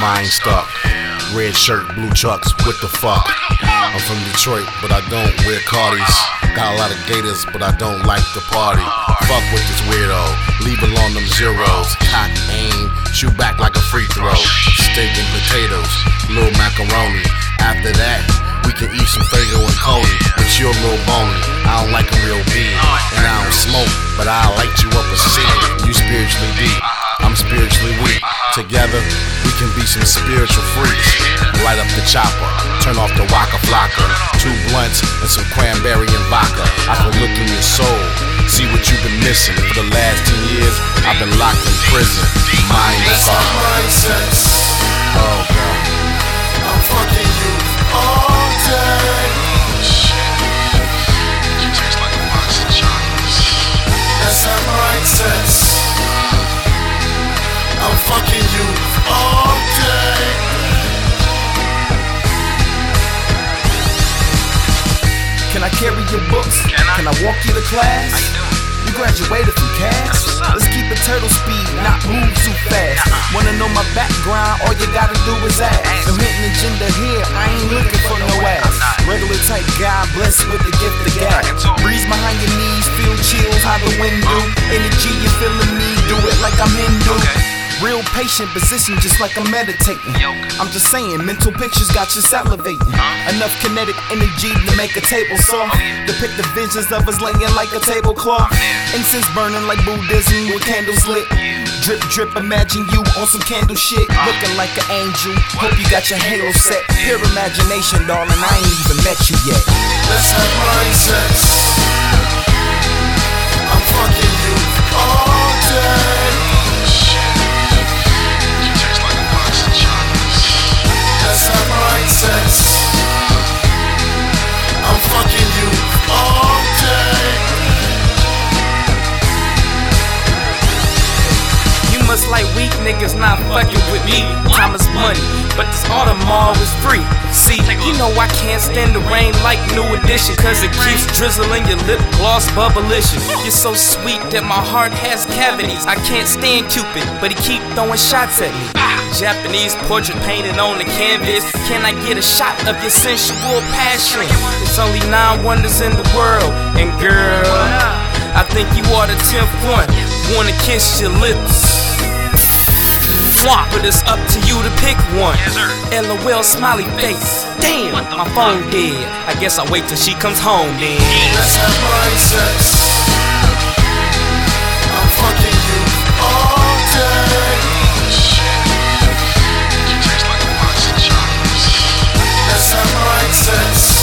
mind stuck. Red shirt, blue chucks, what the fuck? I'm from Detroit, but I don't wear Cardis. Got a lot of gators, but I don't like to party. Fuck with this weirdo, leave alone them zeros. Cock, aim, shoot back like a free throw. Steak and potatoes, little macaroni. After that, we can eat some Fago and Coney. But you're a little bony, I don't like a real big. And I don't smoke, but I'll light you up a cig. You spiritually deep, I'm spiritually weak. Together, we can be some spiritual freaks. Light up the chopper, turn off the Waka Flocka. 2 blunts and some cranberry and vodka. I can look in your soul, see what you've been missing. For the last 10 years, I've been locked in prison. Mindsets. Oh God, I'm fucking you all day. You taste like a box of chocolates. That's our mindsets. I'm fucking you all day. Can I carry your books? Can I walk you to class? How you doing? You graduated from That's cash? what's up. Let's keep it turtle speed, not move too fast. Wanna know my background? All you gotta do is ask. No hidden agenda here, I ain't looking for no ass. Regular type guy, blessed with the gift of gab. Breeze behind your knees, feel chills, how the wind do. Energy, you feeling me, do it like I'm Hindu. Real patient position, just like I'm meditating. I'm just saying, mental pictures got you salivating. Enough kinetic energy to make a table soft. Depict the visions of us laying like a tablecloth. Incense burning like Buddhism with candles lit. Drip, drip, imagine you on some candle shit. Looking like an angel, hope you got your halo set. Pure imagination, darling, I ain't even met you yet. Let's have mindsets. I'm fucking you all day. You taste like a box of chocolates. That's our mindsets. I'm fucking you all day. You must like weak niggas not fucking with me. Time is money, but this Audemars is free. See, you know I can't stand the rain like New Edition, cause it keeps drizzling your lip gloss bubblicious. You're so sweet that my heart has cavities. I can't stand Cupid, but he keep throwing shots at me. Japanese portrait painted on the canvas. Can I get a shot of your sensual passion? There's only 9 wonders in the world, and girl, I think you are the 10th one. Wanna kiss your lips, but it's up to you to pick one. LOL smiley face. Damn, my phone dead. I guess I'll wait till she comes home then. Let's have mindsets. I'm fucking you all day. You taste like a box of chocolates. Let's have mindsets.